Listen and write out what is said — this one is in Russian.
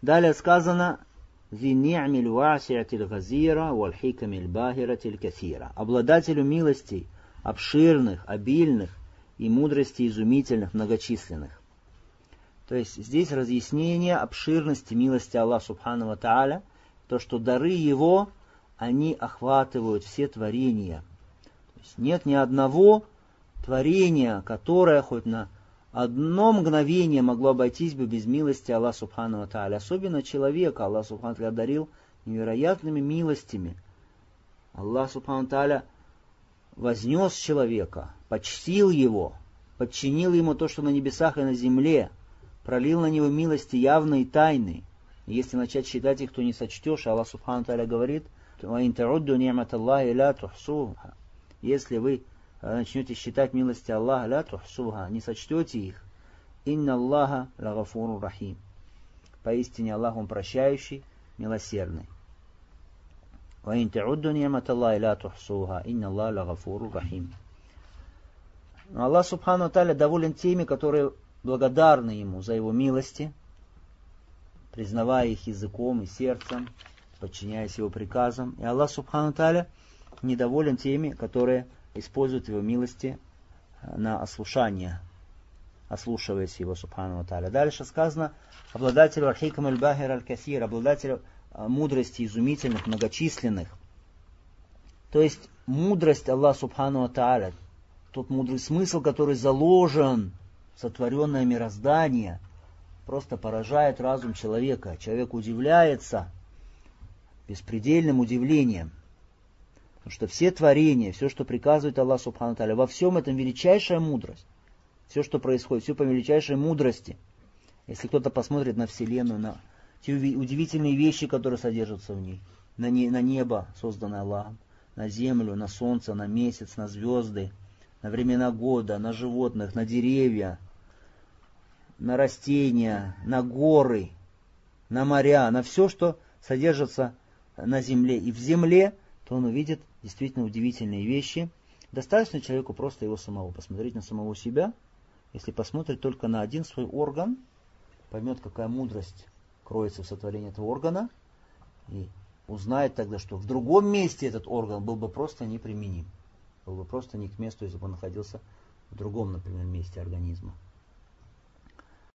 Далее сказано обладателю милостей обширных, обильных и мудрости изумительных, многочисленных. То есть здесь разъяснение обширности милости Аллаха Субхану ва Тааля, то, что дары Его, они охватывают все творения. То есть нет ни одного творения, которое хоть на одно мгновение могло обойтись бы без милости Аллаха Субхану ва Тааля. Особенно человека Аллах Субхану ва Тааля одарил невероятными милостями. Аллах Субхану ва Тааля вознес человека, почтил его, подчинил ему то, что на небесах и на земле, пролил на него милости явные и тайные. И если начать считать их, то не сочтешь. Аллах Субхану ва Тааля говорит: если вы начнете считать милости Аллаха, ля тухсуха, не сочтете их. Инна Аллаха лагафуру рахим. Поистине Аллах, Он прощающий, милосердный. Ва ин таудду ни'мат Аллахи ля тухсуха, инна Аллаха лагафуру рахим. Но Аллах Субхану ва Тааля доволен теми, которые благодарны Ему за Его милости, признавая их языком и сердцем, подчиняясь Его приказам. И Аллах Субхану ва Тааля недоволен теми, которые используют Его милости на ослушание, ослушиваясь Его Субхану ва Тааля. Дальше сказано обладателю аль-хикам аль-бахир аль-касир, обладателю мудрости изумительных, многочисленных. То есть мудрость Аллаха Субхану ва Тааля, тот мудрый смысл, который заложен в сотворенное мироздание, просто поражает разум человека. Человек удивляется беспредельным удивлением. Потому что все творения, все, что приказывает Аллах Субхану Тааля, во всем этом величайшая мудрость. Все, что происходит, все по величайшей мудрости. Если кто-то посмотрит на Вселенную, на те удивительные вещи, которые содержатся в ней, на небо, созданное Аллахом, на землю, на солнце, на месяц, на звезды, на времена года, на животных, на деревья, на растения, на горы, на моря, на все, что содержится на земле и в земле, то он увидит действительно удивительные вещи. Достаточно человеку просто его самого посмотреть на самого себя. Если посмотрит только на один свой орган, поймет, какая мудрость кроется в сотворении этого органа, и узнает тогда, что в другом месте этот орган был бы просто неприменим. Был бы просто не к месту, если бы он находился в другом, например, месте организма.